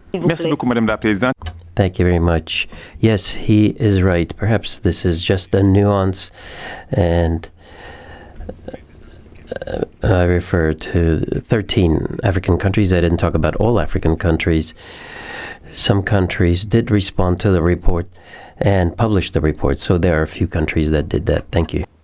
Merci beaucoup, Madame la Présidente. Thank you very much. Yes, he is right. Perhaps this is just a nuance, and I refer to 13 African countries. I didn't talk about all African countries. Some countries did respond to the report and publish the report, so there are a few countries that did that. Thank you.